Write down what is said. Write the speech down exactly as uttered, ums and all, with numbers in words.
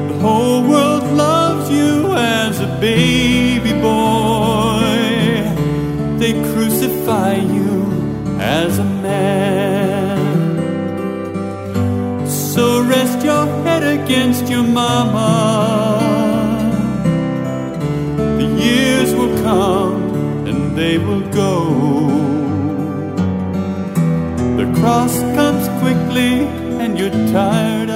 The whole world loves you as a baby boy. They crucify you as a man. So rest your head against your mama. The years will come and they will go. The cross comes quickly and you're tired